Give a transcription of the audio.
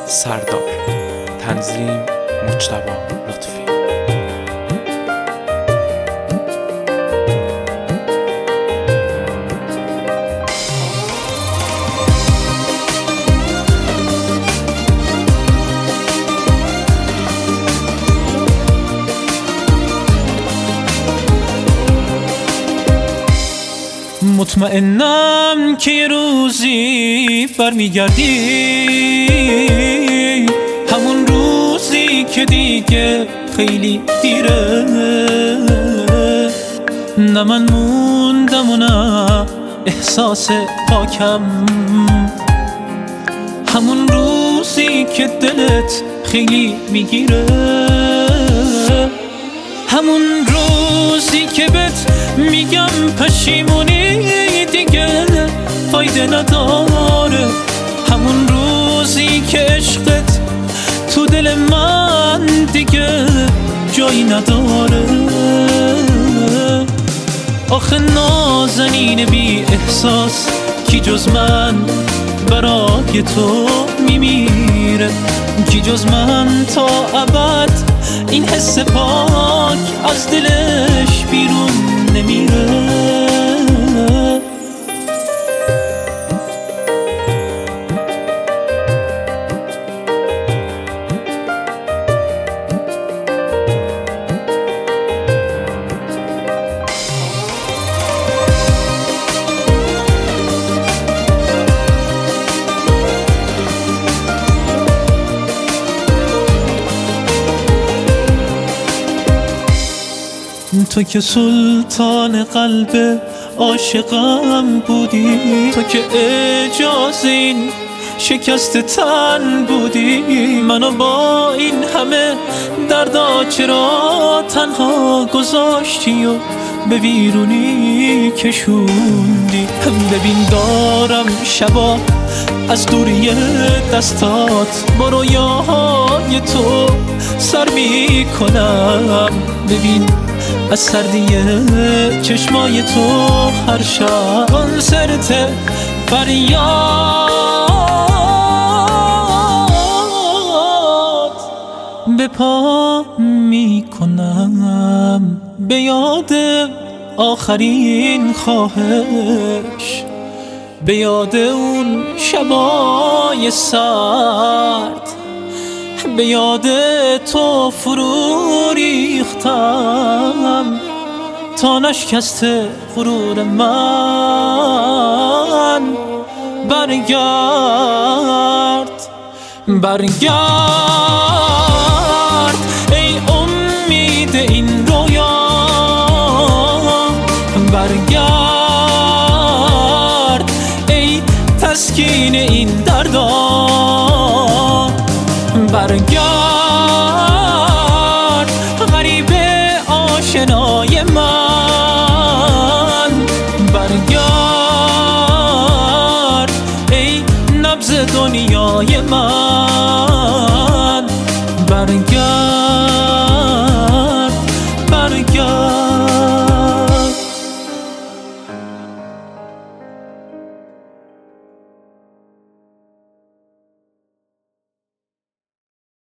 سردار. تنظیم مجتبی لطفی. مطمئنم که یه روزی برمیگردی، همون روزی که دیگه خیلی دیره. نه من موندم و نه احساس پاکم، همون روزی که دلت خیلی میگیره، همون روزی که بهت میگم پشیمونی دیگه فایده نداره، همون روزی که عشقت تو دل من دیگه جایی نداره. آخه نازنین بی احساس کی جز من برای تو میمیره، کی جز من تا ابد این حس پاک از دلش بیرون نمیره. تو که سلطان قلب عاشقم بودی، تو که اجازه این شکست تن بودی، منو با این همه دردا چرا تنها گذاشتی و به ویرونی کشوندی؟ ببین دارم شبا از دوری دستات با رویاهای تو سر میکنم، ببین از سردی چشمای تو هر شب کنسرت فریاد به پا میکنم، به یاد آخرین خواهش، به یاد اون شبای سرد، به یاد تو فرو ریختم تا نشکست غرور من. برگرد برگرد ای امید این رویا، برگرد ای تسکین این دردا، برگرد غریب آشنای من.